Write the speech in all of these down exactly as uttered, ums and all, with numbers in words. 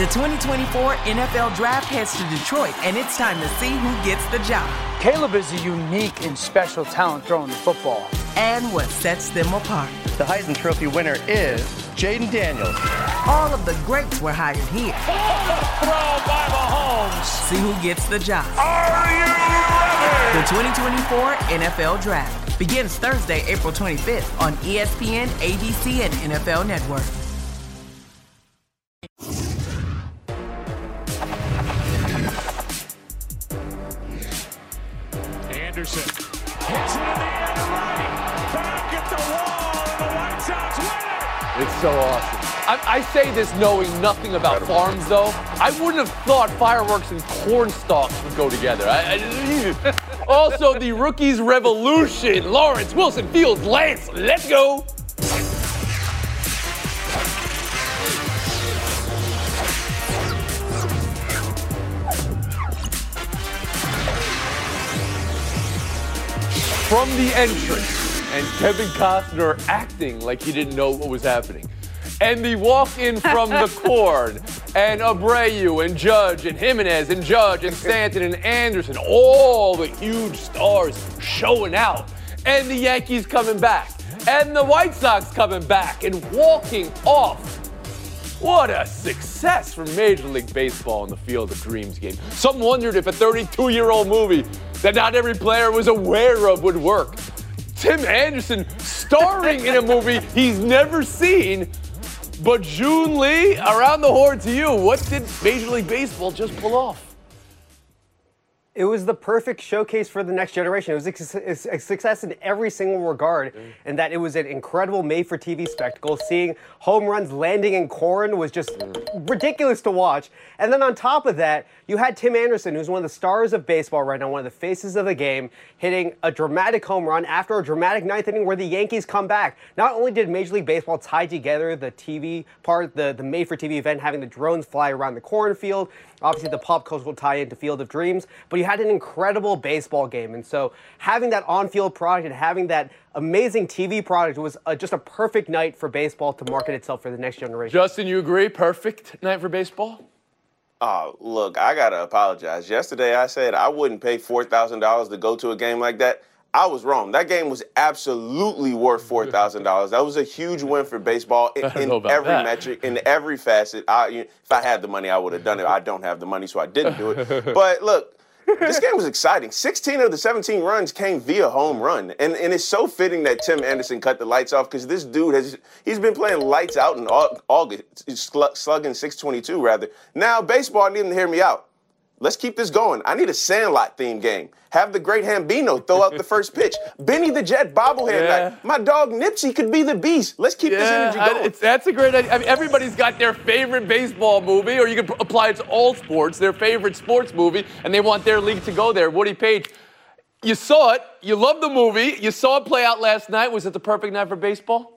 The twenty twenty-four N F L Draft heads to Detroit, and it's time to see who gets the job. Caleb is a unique and special talent throwing the football. And what sets them apart. The Heisman Trophy winner is Jaden Daniels. All of the greats were hired here. Throw by Mahomes. See who gets the job. Are you ready? The twenty twenty-four N F L Draft begins Thursday, April twenty-fifth on E S P N, A B C, and N F L Network. Anderson hits it in the air to right. Back at the wall, and the White Sox win it. It's so awesome. I, I say this knowing nothing about farms, though. I wouldn't have thought fireworks and corn stalks would go together. I, I, also, the rookies' revolution. Lawrence, Wilson, Fields, Lance. Let's go. From the entrance, and Kevin Costner acting like he didn't know what was happening. And the walk-in from the corn, and Abreu, and Judge, and Jimenez, and Judge, and Stanton, and Anderson, all the huge stars showing out. And the Yankees coming back, and the White Sox coming back, and walking off. What a success for Major League Baseball in the Field of Dreams game. Some wondered if a thirty-two-year-old movie that not every player was aware of would work. Tim Anderson starring in a movie he's never seen. But June Lee, around the horn to you, what did Major League Baseball just pull off? It was the perfect showcase for the next generation. It was a success in every single regard, mm. and that it was an incredible made-for-T V spectacle. Seeing home runs landing in corn was just mm. ridiculous to watch. And then on top of that, you had Tim Anderson, who's one of the stars of baseball right now, one of the faces of the game, hitting a dramatic home run after a dramatic ninth inning where the Yankees come back. Not only did Major League Baseball tie together the T V part, the, the made-for-T V event, having the drones fly around the cornfield, obviously the pop cultural tie into Field of Dreams, but you had an incredible baseball game. And so having that on-field product and having that amazing T V product was uh, just a perfect night for baseball to market itself for the next generation. Justin, you agree? Perfect night for baseball? Oh, look, I got to apologize. Yesterday I said I wouldn't pay four thousand dollars to go to a game like that. I was wrong. That game was absolutely worth four thousand dollars. That was a huge win for baseball in, in every that. metric, in every facet. I, if I had the money, I would have done it. I don't have the money, so I didn't do it. But look, this game was exciting. sixteen of the seventeen runs came via home run. And, and it's so fitting that Tim Anderson cut the lights off because this dude has, he's been playing lights out in August, slugging six twenty-two rather. Now, baseball needed to hear me out. Let's keep this going. I need a Sandlot theme game. Have the great Hambino throw out the first pitch. Benny the Jet bobblehead yeah. night. My dog Nipsey could be the beast. Let's keep yeah, this energy going. I, it's, that's a great idea. I mean, everybody's got their favorite baseball movie, or you can apply it to all sports, their favorite sports movie, and they want their league to go there. Woody Page, you saw it. You loved the movie. You saw it play out last night. Was it the perfect night for baseball?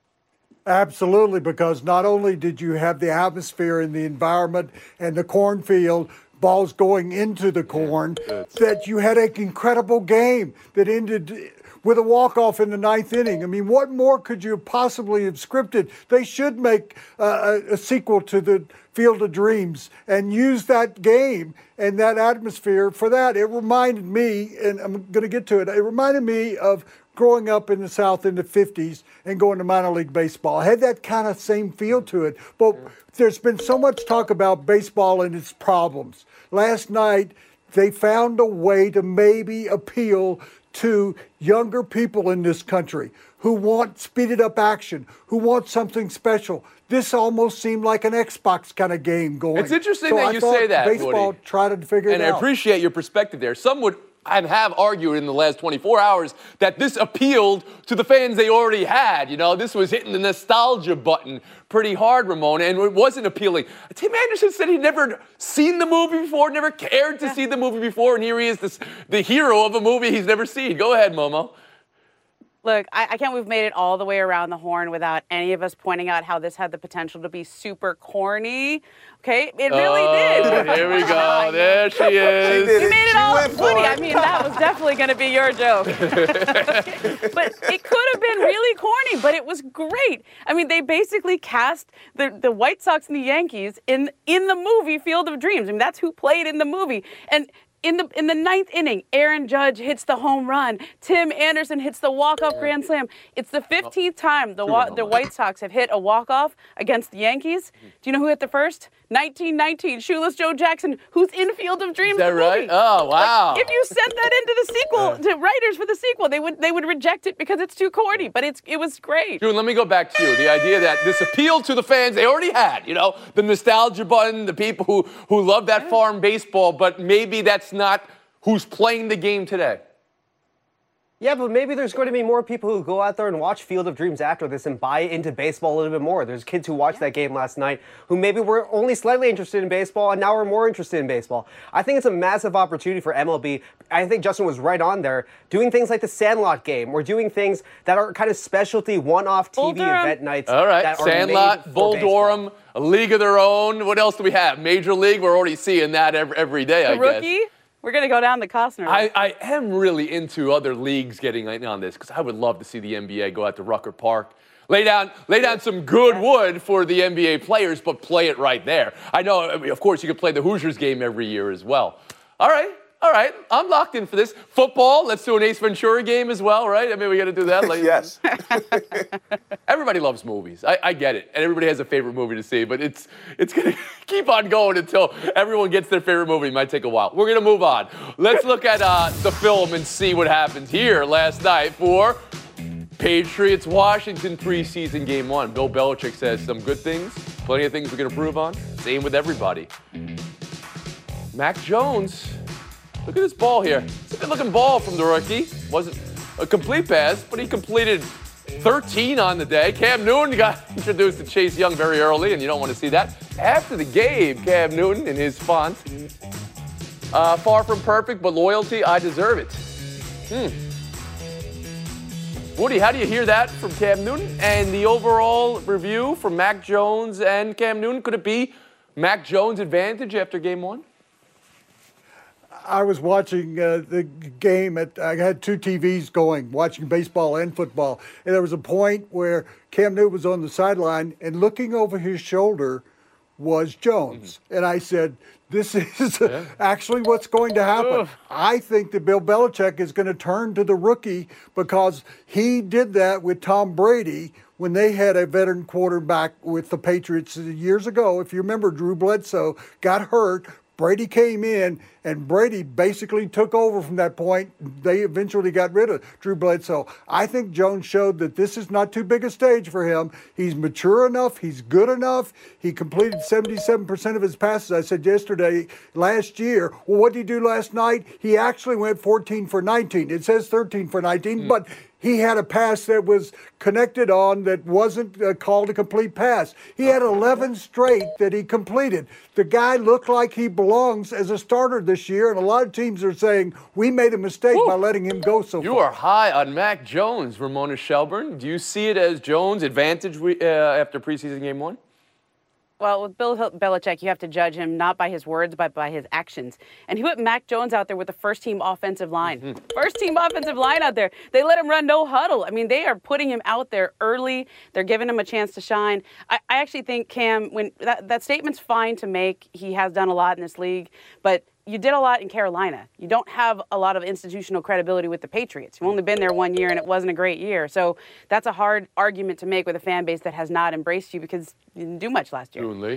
Absolutely, because not only did you have the atmosphere and the environment and the cornfield, balls going into the corn, that you had an incredible game that ended with a walk-off in the ninth inning. I mean, what more could you possibly have scripted? They should make uh, a, a sequel to the Field of Dreams and use that game and that atmosphere for that. It reminded me, and I'm going to get to it, it reminded me of growing up in the South in the fifties and going to minor league baseball. I had that kind of same feel to it. But there's been so much talk about baseball and its problems. Last night, they found a way to maybe appeal to younger people in this country who want speeded up action, who want something special. This almost seemed like an Xbox kind of game going. It's interesting so that I you thought say that, baseball Woody. tried to figure and it out. out. And I appreciate your perspective there. Some would and have argued in the last twenty-four hours that this appealed to the fans they already had. You know, this was hitting the nostalgia button pretty hard, Ramona, and it wasn't appealing. Tim Anderson said he'd never seen the movie before, never cared to see the movie before, and here he is, this, the hero of a movie he's never seen. Go ahead, Momo. Look, I, I can't believe we've made it all the way around the horn without any of us pointing out how this had the potential to be super corny. Okay? It really oh, did. Here we go. There she is. She You made it She all went for funny. it. I mean, that was definitely going to be your joke. But it could have been really corny, but it was great. I mean, they basically cast the, the White Sox and the Yankees in in the movie Field of Dreams. I mean, that's who played in the movie. And In the in the ninth inning, Aaron Judge hits the home run. Tim Anderson hits the walk-off grand slam. It's the fifteenth time the wa- the White Sox have hit a walk-off against the Yankees. Do you know who hit the first? nineteen nineteen, Shoeless Joe Jackson, who's in Field of Dreams. Is that the right? movie. Oh, wow. Like, if you sent that into the sequel to writers for the sequel, they would they would reject it because it's too corny. But it's it was great. June, let me go back to you. The idea that this appealed to the fans they already had, you know, the nostalgia button, the people who, who love that farm baseball, but maybe that's not who's playing the game today. Yeah, but maybe there's going to be more people who go out there and watch Field of Dreams after this and buy into baseball a little bit more. There's kids who watched that game last night who maybe were only slightly interested in baseball and now are more interested in baseball. I think it's a massive opportunity for M L B. I think Justin was right on there, doing things like the Sandlot game or doing things that are kind of specialty one-off T V Bull Durham. event nights. All right, that are Sandlot, made for Bull baseball. Durham, a league of their own. What else do we have? Major League, we're already seeing that every, every day, The I guess. rookie. We're going to go down the Costner. I, I am really into other leagues getting in on this because I would love to see the N B A go out to Rucker Park, lay down, lay down some good wood for the N B A players, but play it right there. I know, I mean, of course, you could play the Hoosiers game every year as well. All right, all right, I'm locked in for this. Football, let's do an Ace Ventura game as well, right? I mean, we got to do that. Like, Yes. Everybody loves movies. I, I get it, and everybody has a favorite movie to see, but it's it's gonna keep on going until everyone gets their favorite movie. It might take a while. We're gonna move on. Let's look at uh, the film and see what happened here last night for Patriots Washington preseason game one. Bill Belichick says some good things, plenty of things we can improve on. Same with everybody. Mac Jones, look at this ball here. It's a good-looking ball from the rookie. Wasn't a complete pass, but he completed thirteen on the day. Cam Newton got introduced to Chase Young very early, and you don't want to see that. After the game, Cam Newton in his font, uh, far from perfect, but loyalty, I deserve it. Hmm. Woody, how do you hear that from Cam Newton? And the overall review from Mac Jones and Cam Newton, could it be Mac Jones' advantage after game one? I was watching uh, the game at, I had two T Vs going, watching baseball and football. And there was a point where Cam Newton was on the sideline and looking over his shoulder was Jones. Mm-hmm. And I said, this is yeah. actually what's going to happen. Ugh. I think that Bill Belichick is going to turn to the rookie because he did that with Tom Brady when they had a veteran quarterback with the Patriots years ago. If you remember, Drew Bledsoe got hurt. Brady came in, and Brady basically took over from that point. They eventually got rid of Drew Bledsoe. I think Jones showed that this is not too big a stage for him. He's mature enough. He's good enough. He completed seventy-seven percent of his passes. I said yesterday, last year. Well, what did he do last night? He actually went fourteen for nineteen. It says thirteen for nineteen, mm. but he had a pass that was connected on that wasn't uh, called a complete pass. He had eleven straight that he completed. The guy looked like he belongs as a starter this year, and a lot of teams are saying, we made a mistake Ooh. by letting him go so you far. You are high on Mac Jones, Ramona Shelburne. Do you see it as Jones' advantage uh, after preseason game one? Well, with Bill Belichick, you have to judge him not by his words, but by his actions. And he put Mac Jones out there with the first-team offensive line. Mm-hmm. First-team offensive line out there. They let him run no huddle. I mean, they are putting him out there early. They're giving him a chance to shine. I, I actually think, Cam, when that, that statement's fine to make. He has done a lot in this league. But you did a lot in Carolina. You don't have a lot of institutional credibility with the Patriots. You've only been there one year, and it wasn't a great year. So that's a hard argument to make with a fan base that has not embraced you because you didn't do much last year. Lee.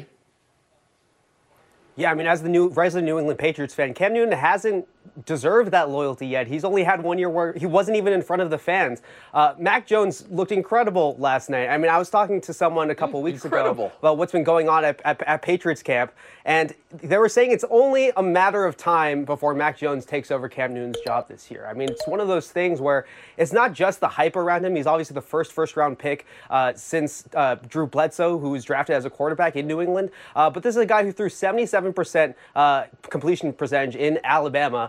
Yeah, I mean, as the new resident New England Patriots fan, Cam Newton hasn't deserved that loyalty yet. He's only had one year where he wasn't even in front of the fans. Uh, Mac Jones looked incredible last night. I mean, I was talking to someone a couple weeks incredible. ago about what's been going on at, at, at Patriots camp, and they were saying it's only a matter of time before Mac Jones takes over Cam Newton's job this year. I mean, it's one of those things where it's not just the hype around him. He's obviously the first first-round pick uh, since uh, Drew Bledsoe, who was drafted as a quarterback in New England. Uh, but this is a guy who threw seventy-seven percent uh, completion percentage in Alabama.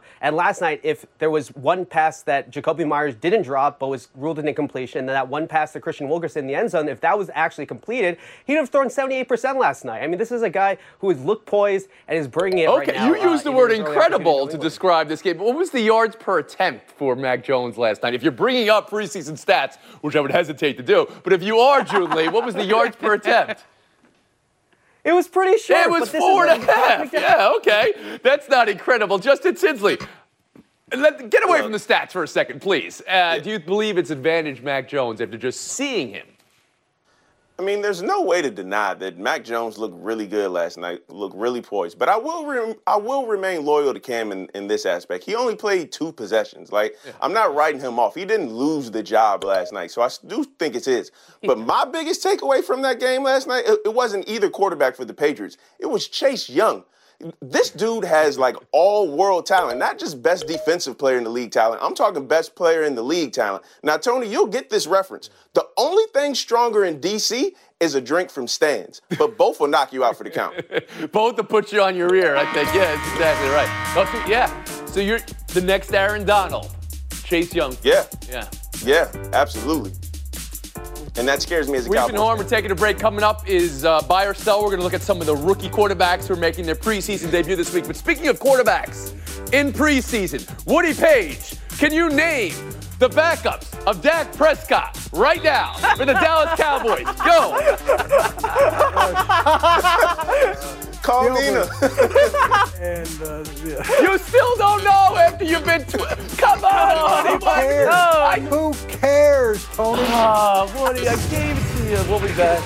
And last night, if there was one pass that Jacoby Myers didn't drop but was ruled an incompletion, and that one pass to Christian Wilkerson in the end zone, if that was actually completed, he'd have thrown seventy-eight percent last night. I mean, this is a guy who is look poised and is bringing it okay, right now. Okay, you used uh, the word incredible to describe this game. What was the yards per attempt for Mac Jones last night? If you're bringing up preseason stats, which I would hesitate to do, but if you are, June Lee, what was the yards per attempt? It was pretty short. It was four and a half. Yeah, okay. That's not incredible. Justin Tinsley, let, get away from the stats for a second, please. Uh, do you believe it's advantage Mac Jones after just seeing him? I mean, there's no way to deny that Mac Jones looked really good last night, looked really poised. But I will re- I will remain loyal to Cam in, in this aspect. He only played two possessions. Like, yeah. I'm not writing him off. He didn't lose the job last night, so I do think it's his. But my biggest takeaway from that game last night, it, it wasn't either quarterback for the Patriots. It was Chase Young. This dude has, like, all-world talent, not just best defensive player in the league talent. I'm talking best player in the league talent. Now, Tony, you'll get this reference. The only thing stronger in D C is a drink from Stan's, but both will knock you out for the count. Both to put you on your ear, I think. Yeah, that's exactly right. Okay, yeah, so you're the next Aaron Donald, Chase Young. Yeah. Yeah. Yeah, absolutely. And that scares me as a Cowboys fan. We've been home. We're taking a break. Coming up is uh, buy or sell. We're going to look at some of the rookie quarterbacks who are making their preseason debut this week. But speaking of quarterbacks in preseason, Woody Page, can you name the backups of Dak Prescott right now for the Dallas Cowboys? Go. Call Nina. and, uh, yeah. You still don't know after you've been. Tw- Come on, Woody. Who cares? I- Who cares, Tony? Oh, Woody, I gave it to you. We'll be back.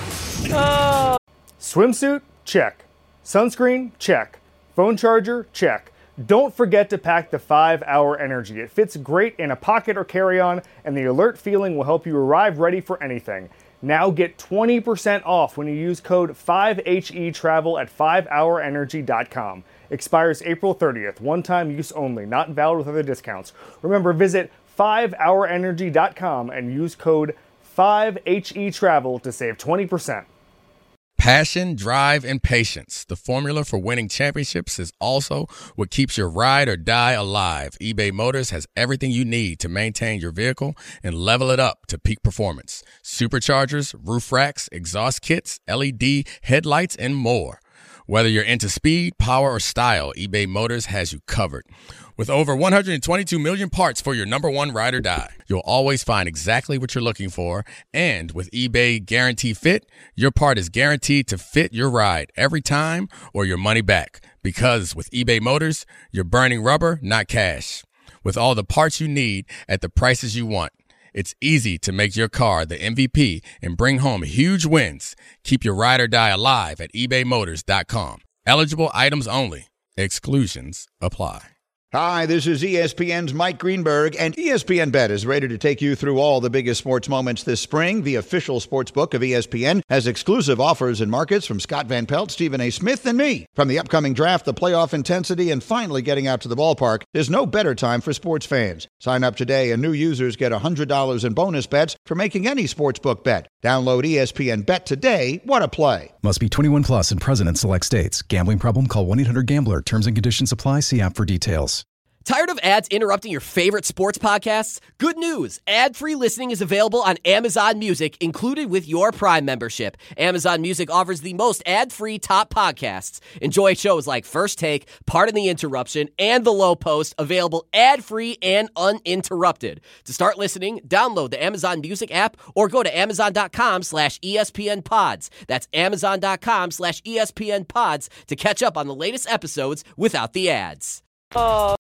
Oh. Swimsuit? Check. Sunscreen? Check. Phone charger? Check. Don't forget to pack the five hour Energy. It fits great in a pocket or carry-on, and the alert feeling will help you arrive ready for anything. Now get twenty percent off when you use code five H E travel at five hour energy dot com. Expires April thirtieth. One-time use only. Not valid with other discounts. Remember, visit five hour energy dot com and use code five H E travel to save twenty percent. Passion, drive, and patience. The formula for winning championships is also what keeps your ride or die alive. eBay Motors has everything you need to maintain your vehicle and level it up to peak performance. Superchargers, roof racks, exhaust kits, L E D headlights, and more. Whether you're into speed, power, or style, eBay Motors has you covered. With over one hundred twenty-two million parts for your number one ride or die, you'll always find exactly what you're looking for. And with eBay Guarantee Fit, your part is guaranteed to fit your ride every time or your money back. Because with eBay Motors, you're burning rubber, not cash. With all the parts you need at the prices you want, it's easy to make your car the M V P and bring home huge wins. Keep your ride or die alive at ebay motors dot com. Eligible items only. Exclusions apply. Hi, this is E S P N's Mike Greenberg, and E S P N Bet is ready to take you through all the biggest sports moments this spring. The official sports book of E S P N has exclusive offers and markets from Scott Van Pelt, Stephen A. Smith, and me. From the upcoming draft, the playoff intensity, and finally getting out to the ballpark, there's no better time for sports fans. Sign up today, and new users get one hundred dollars in bonus bets for making any sportsbook bet. Download E S P N Bet today. What a play. Must be twenty-one plus and present in select states. Gambling problem? Call one eight hundred gambler. Terms and conditions apply. See app for details. Tired of ads interrupting your favorite sports podcasts? Good news. Ad-free listening is available on Amazon Music, included with your Prime membership. Amazon Music offers the most ad-free top podcasts. Enjoy shows like First Take, Pardon the Interruption, and The Low Post, available ad-free and uninterrupted. To start listening, download the Amazon Music app or go to amazon.com slash ESPN pods. That's amazon.com slash ESPN pods to catch up on the latest episodes without the ads. Uh,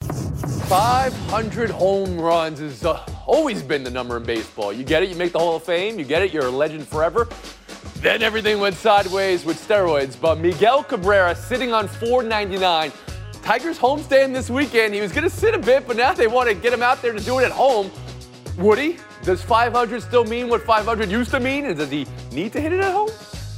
five hundred home runs has uh, always been the number in baseball. You get it, you make the Hall of Fame, you get it, you're a legend forever. Then everything went sideways with steroids. But Miguel Cabrera sitting on four ninety-nine. Tigers homestand this weekend. He was going to sit a bit, but now they want to get him out there to do it at home. Woody, does five hundred still mean what five hundred used to mean? And does he need to hit it at home?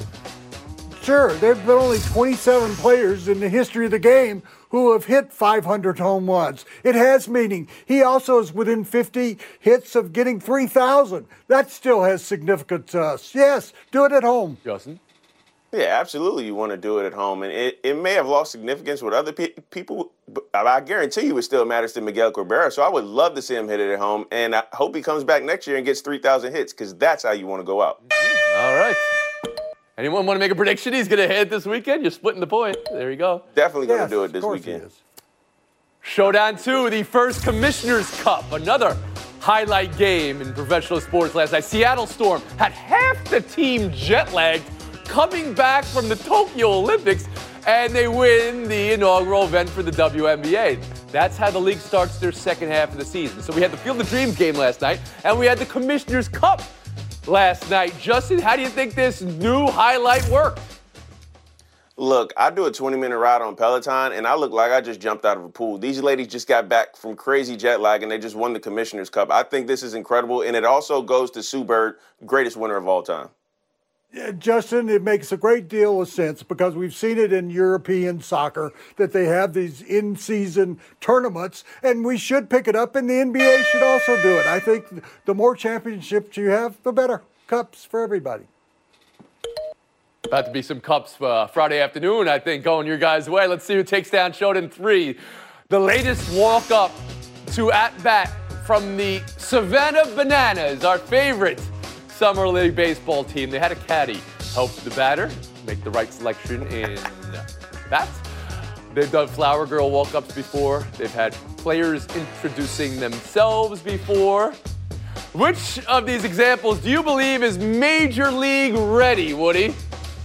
Sure, there have been only twenty-seven players in the history of the game who have hit five hundred home runs. It has meaning. He also is within fifty hits of getting three thousand. That still has significance to us. Yes, do it at home. Justin? Yeah, absolutely. You want to do it at home. And it, it may have lost significance with other pe- people, but I guarantee you it still matters to Miguel Cabrera. So I would love to see him hit it at home. And I hope he comes back next year and gets three thousand hits, because that's how you want to go out. All right. Anyone want to make a prediction he's going to hit this weekend? You're splitting the point. There you go. Definitely going to Yes, do it this of course weekend. he is. Showdown two, the first Commissioner's Cup. Another highlight game in professional sports last night. Seattle Storm had half the team jet-lagged coming back from the Tokyo Olympics, and they win the inaugural event for the W N B A. That's how the league starts their second half of the season. So we had the Field of Dreams game last night, and we had the Commissioner's Cup last night. Justin, how do you think this new highlight worked? Look, I do a twenty-minute ride on Peloton, and I look like I just jumped out of a pool. These ladies just got back from crazy jet lag, and they just won the Commissioner's Cup. I think this is incredible, and it also goes to Sue Bird, greatest winner of all time. Yeah, Justin, it makes a great deal of sense because we've seen it in European soccer that they have these in-season tournaments, and we should pick it up, and the N B A should also do it. I think the more championships you have, the better. Cups for everybody. About to be some cups uh, Friday afternoon, I think, going your guys' way. Let's see who takes down Showdown three. The latest walk-up to at-bat from the Savannah Bananas, our favorite Summer League baseball team. They had a caddy help the batter make the right selection in bats. They've done Flower Girl walk-ups before. They've had players introducing themselves before. Which of these examples do you believe is Major League ready, Woody?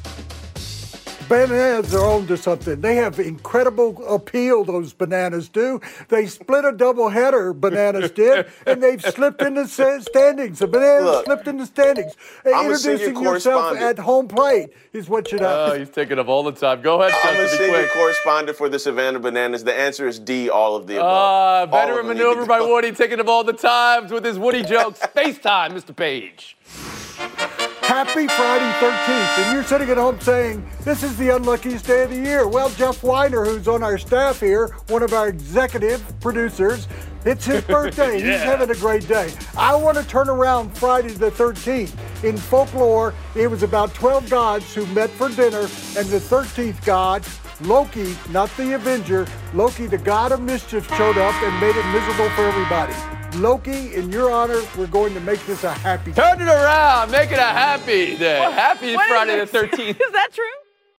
Bananas are on to something. They have incredible appeal, those Bananas do. They split a doubleheader, Bananas did, and they've slipped in the standings. The Bananas Look, slipped in the standings. I'm a senior Introducing yourself correspondent. at home plate is what you know. Oh, he's taking up all the time. Go ahead, I'm a Justin, be senior quick. correspondent for the Savannah Bananas. The answer is D, all of the above. Uh, All veteran of them need maneuver to by go. Woody, taking up all the times with his Woody jokes. FaceTime, Mister Page. Happy Friday thirteenth, and you're sitting at home saying, this is the unluckiest day of the year. Well, Jeff Weiner, who's on our staff here, one of our executive producers, it's his birthday. Yeah. He's having a great day. I want to turn around Friday the thirteenth. In folklore, it was about twelve gods who met for dinner, and the thirteenth god, Loki, not the Avenger, Loki, the god of mischief, showed up and made it miserable for everybody. Loki, in your honor, we're going to make this a happy day. Turn it around. Make it a happy day. What? Happy What is Friday the this? thirteenth. Is that true?